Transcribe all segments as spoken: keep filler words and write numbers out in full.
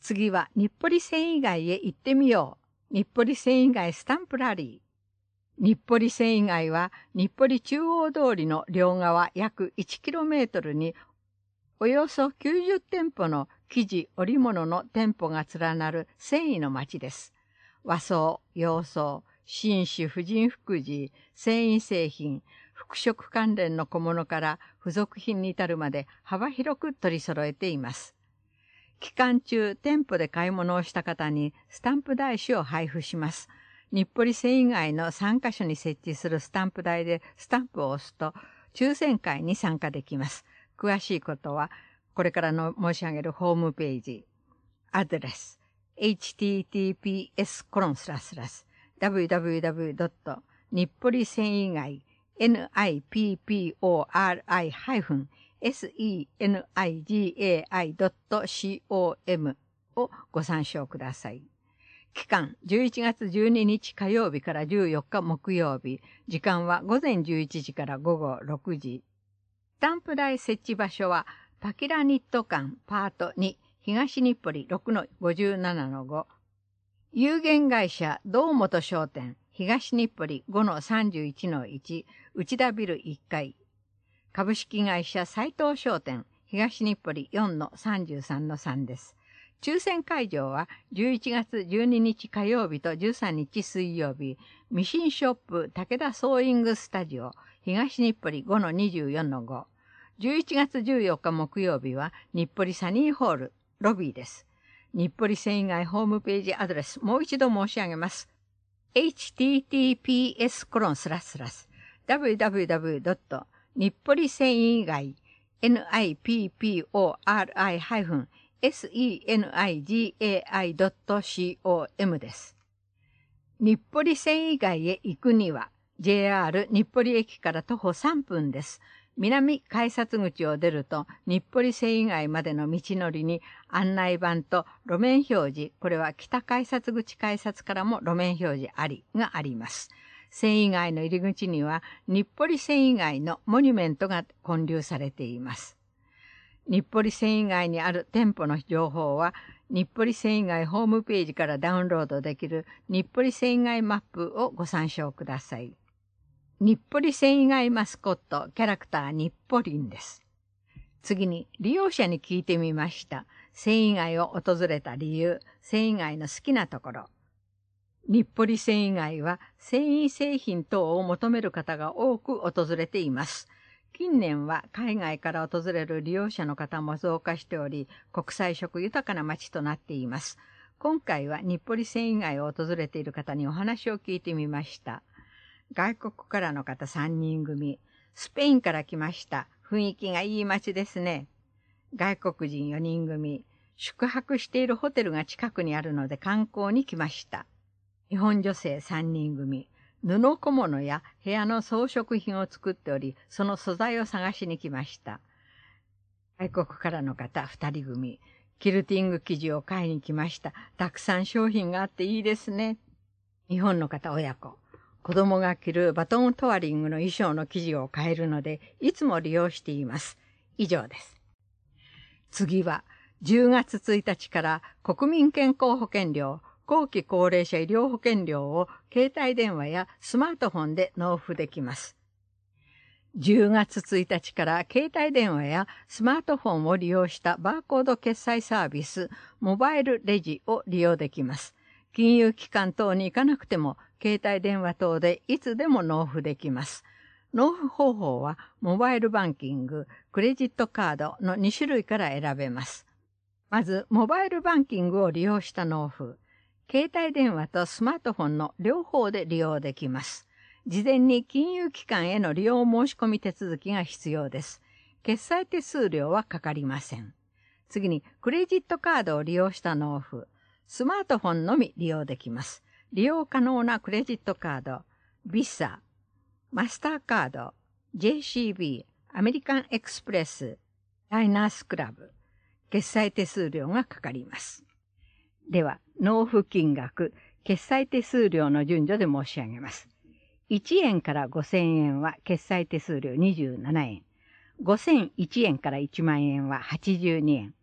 次は日暮里繊維街へ行ってみよう。日暮里繊維街スタンプラリー。日暮里繊維街は日暮里中央通りの両側約 いちキロメートル におよそきゅうじゅってんぽの生地織物の店舗が連なる繊維の街です。和装、洋装、紳士婦人服地、繊維製品、服飾関連の小物から付属品に至るまで幅広く取り揃えています。期間中、店舗で買い物をした方にスタンプ台紙を配布します。日暮里繊維街のさんカ所に設置するスタンプ台でスタンプを押すと、抽選会に参加できます。詳しいことは、これからの申し上げるホームページ、アドレス、エイチティーティーピーエスコロンスラスラス ダブリューダブリューダブリュードット 日暮里繊維街 ニッポリ ハイフン センガイ ドット コム をご参照ください。期間じゅういちがつじゅうににち火曜日からじゅうよっか木曜日、時間はごぜんじゅういちじから午後ろくじ。スタンプ台設置場所はパキラニット館パートに東日暮里 ろくのごじゅうななのご、有限会社堂本商店東日暮里 ごのさんじゅういちのいち 内田ビルいっかい、株式会社斉藤商店東日暮里 よんのさんじゅうさんのさんです。抽選会場はじゅういちがつじゅうににち火曜日とじゅうさんにち水曜日、ミシンショップ武田ソーイングスタジオ東日暮里 ごのにじゅうよんのご、じゅういちがつじゅうよっか木曜日は日暮里サニーホールロビーです。日暮里繊維街ホームページアドレス、もう一度申し上げます。エイチティーティーピーエスコロンスラスラス ダブリューダブリューダブリュードット 日暮里繊維街 ニッポリ ハイフン センガイ ドット コム です。日暮里繊維街へ行くには ジェイアール 日暮里駅から徒歩さんぷんです。南改札口を出ると日暮里繊維街までの道のりに案内板と路面表示、これは北改札口改札からも路面表示ありがあります。繊維街の入り口には日暮里繊維街のモニュメントが建立されています。日暮里繊維街にある店舗の情報は日暮里繊維街ホームページからダウンロードできる日暮里繊維街マップをご参照ください。日暮里繊維街マスコットキャラクター日暮里です。次に利用者に聞いてみました。繊維街を訪れた理由、繊維街の好きなところ。日暮里繊維街は繊維製品等を求める方が多く訪れています。近年は海外から訪れる利用者の方も増加しており、国際色豊かな街となっています。今回は日暮里繊維街を訪れている方にお話を聞いてみました。外国からの方さんにん組、スペインから来ました。雰囲気がいい街ですね。外国人よにん組、宿泊しているホテルが近くにあるので観光に来ました。日本女性さんにん組、布小物や部屋の装飾品を作っており、その素材を探しに来ました。外国からの方ふたり組、キルティング生地を買いに来ました。たくさん商品があっていいですね。日本の方親子、子供が着るバトントワリングの衣装の生地を買えるので、いつも利用しています。以上です。次は、じゅうがつついたちから国民健康保険料、後期高齢者医療保険料を携帯電話やスマートフォンで納付できます。じゅうがつついたちから携帯電話やスマートフォンを利用したバーコード決済サービス、モバイルレジを利用できます。金融機関等に行かなくても、携帯電話等でいつでも納付できます。納付方法は、モバイルバンキング、クレジットカードのにしゅるいから選べます。まず、モバイルバンキングを利用した納付。携帯電話とスマートフォンの両方で利用できます。事前に金融機関への利用申し込み手続きが必要です。決済手数料はかかりません。次に、クレジットカードを利用した納付。スマートフォンのみ利用できます。利用可能なクレジットカード、ビサ、マスターカード、ジェイシービー、アメリカンエクスプレス、ダイナースクラブ、決済手数料がかかります。では、納付金額、決済手数料の順序で申し上げます。いちえんからごせんえんは決済手数料にじゅうななえん、ごせんいちえんからいちまんえんははちじゅうにえん、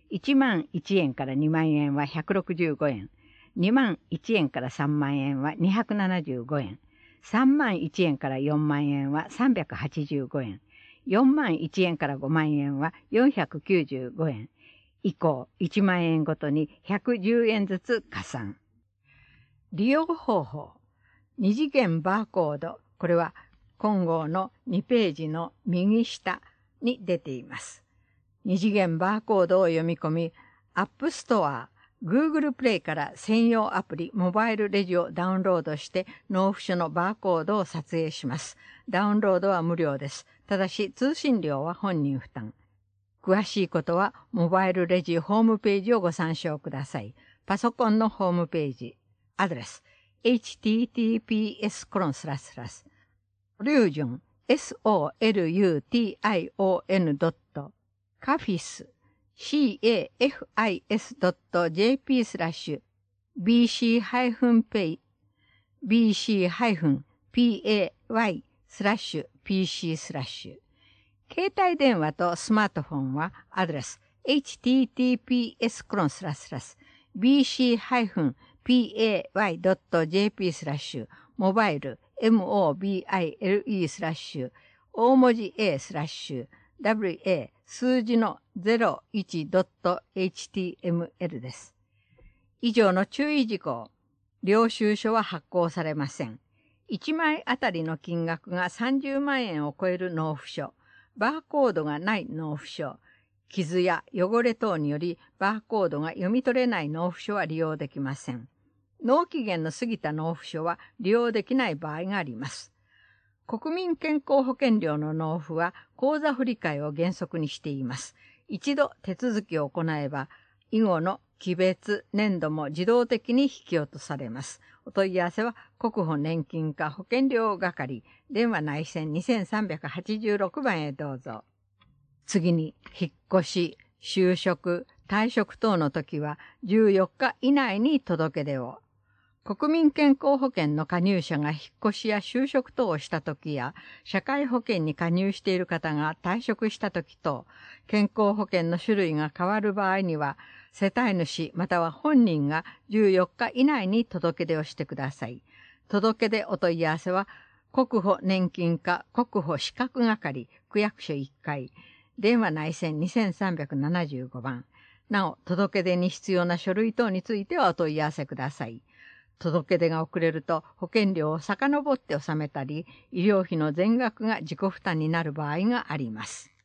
いちまんいちえんからにまんえんはひゃくろくじゅうごえん。にまんいちえんからさんまんえんはにひゃくななじゅうごえん。さんまんいちえんからよんまんえんはさんびゃくはちじゅうごえん。よんまんいちえんからごまんえんはよんひゃくきゅうじゅうごえん。以降、いちまんえんごとにひゃくじゅうえんずつ加算。利用方法。二次元バーコード。これは今号のにページの右下に出ています。二次元バーコードを読み込み、App Store、Google Play から専用アプリモバイルレジをダウンロードして納付書のバーコードを撮影します。ダウンロードは無料です。ただし通信料は本人負担。詳しいことはモバイルレジホームページをご参照ください。パソコンのホームページ。アドレス エイチティーティーピーエスコロンスラスラス solution solution ドット cafis cafis.jp スラッシュ bc-pay bc-pay スラッシュ pc スラッシュ携帯電話とスマートフォンはアドレス エイチティーティーピーエスコロンスラスラス bc-pay.jp スラッシュモバイル mobile スラッシュ大文字 A スラッシュ wa 数字の ゼロいちドットエイチティーエムエル です。以上の注意事項。領収書は発行されません。いちまいあたりの金額がさんじゅうまんえんを超える納付書、バーコードがない納付書、傷や汚れ等によりバーコードが読み取れない納付書は利用できません。納期限の過ぎた納付書は利用できない場合があります。国民健康保険料の納付は口座振替を原則にしています。一度手続きを行えば、以後の期別、年度も自動的に引き落とされます。お問い合わせは国保年金課保険料係、電話内線にせんさんびゃくはちじゅうろくばんへどうぞ。次に、引っ越し、就職、退職等の時はじゅうよっか以内に届け出を。国民健康保険の加入者が引っ越しや就職等をした時や、社会保険に加入している方が退職した時と、健康保険の種類が変わる場合には、世帯主または本人がじゅうよっか以内に届け出をしてください。届け出お問い合わせは、国保年金課国保資格係区役所いっかい、電話内線にせんさんびゃくななじゅうごばん。なお、届け出に必要な書類等についてはお問い合わせください。届け出が遅れると保険料を遡って納めたり、医療費の全額が自己負担になる場合があります。